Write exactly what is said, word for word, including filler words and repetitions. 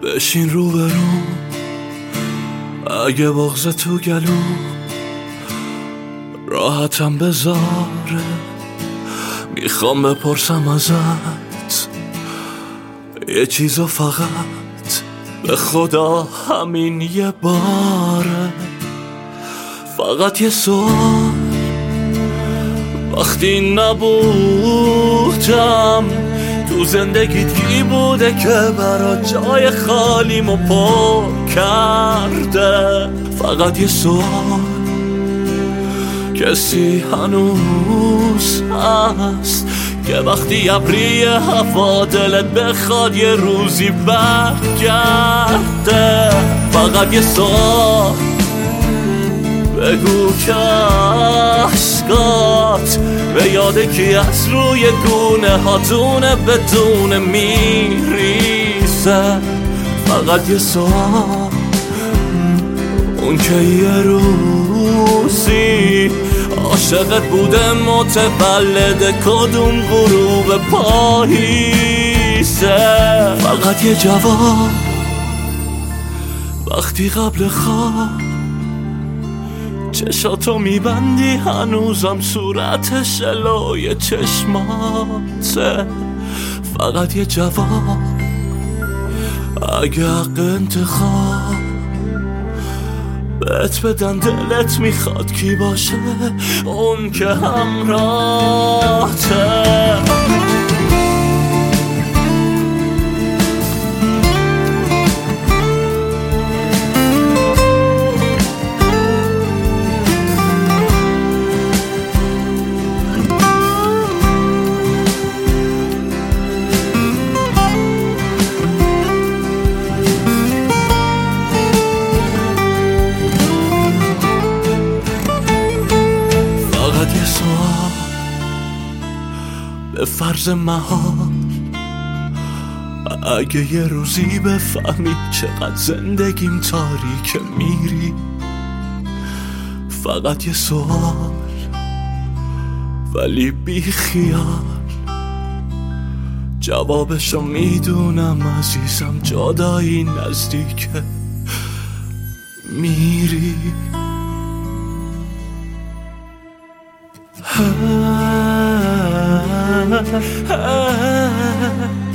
بشین رو برو، اگه بغض تو گلو راحتم بذاره. میخوام بپرسم ازت یه چیزو، فقط به خدا همین یه باره. فقط یه سوال، وقتی نبودم تو زندگیت کی بوده که برا جای خالیمو پر کرده؟ فقط یه سوال، کسی هنوز هست که وقتی ابری هوا دلت بخواد یه روزی برگرده؟ فقط یه سوال، بگو که عشقات به یاد کی از روی گونه هاتونه بدون میریزه. فقط یه سوال، اون که یه روزی عاشقت بوده متولد کدوم غروب پاییزه. فقط یه جواب، وقتی قبل خواب چشاتو میبندی هنوزم صورت شلوی چشماته. فقط یه جواب، اگه حق انتخاب بهت بدن دلت میخواد کی باشه اون که همراهته؟ به فرض محال اگه یه روزی بفهمی چقدر زندگیم تاریکه میری، فقط یه سوال ولی بی خیال، جوابشو میدونم عزیزم، جدایی نزدیکه میری. ha ha ha